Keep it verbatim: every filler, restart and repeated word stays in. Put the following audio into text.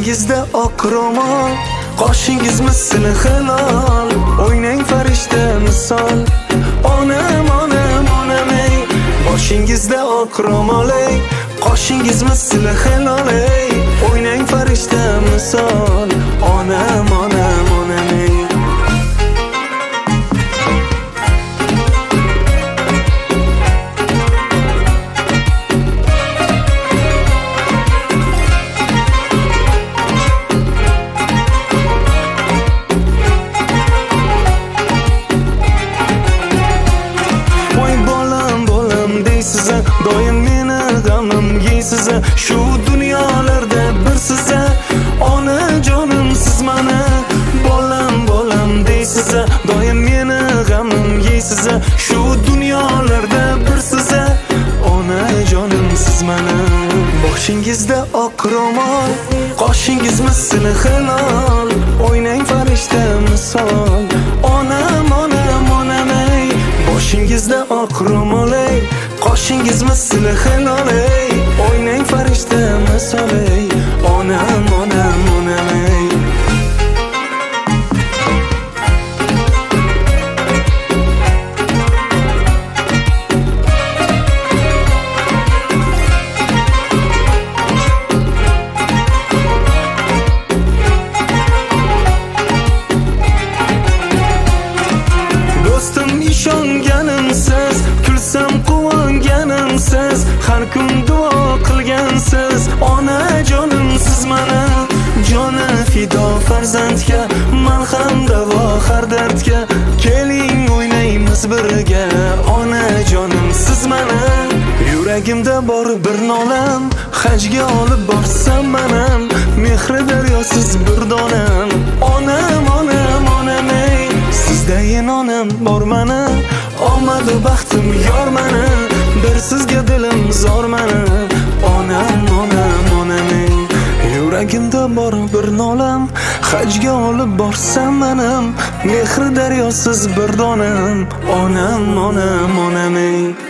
Boshingizda oq ro'mol, qoshingiz misli hilol, o'ynang farishta misol. Onam, onam, onam ey. Boshingizda oq ro'mol ey, qoshingiz misli hilol ey, o'ynang farishta misol. Onam, onam, onam ey. Doim meni g'amim yeysiz, shu dunyolarda bir siz, onajonim siz mana. Bolam bolam deysiz, doim meni g'amim yeysiz, shu dunyolarda bir siz, onajonim siz mana. Boshingizda oq ro'mol, qoshingiz misli hilol, o'ynang farishta misol. Onam, onam, onam ey. Boshingizda oq ro'mol ey, qoshingiz misli hilol ey, o'ynang farishta misol ey. Onam, onam, onam ey. Do'stim ishonganimsiz, kulsam quvonganimsiz, har kun duo qilgansiz, onajonim siz mana. Joni fido farzandga, malham davo har dardga, keling o'ynaymiz birga, onajonim siz mana. Yuragimda bor bir nolam, hajga olib borsam manam, mehri daryosiz bir donam. Onam, onam, onam ey. Sizdayin onam bor mana, omadu baxtim yor mana, bir sizga dilim zor mana. Onam, onam, onam ey. Yuragimda bor bir nolam, hajga olib borsam manam, mehri daryosiz bir donam. Onam, onam, onam ey.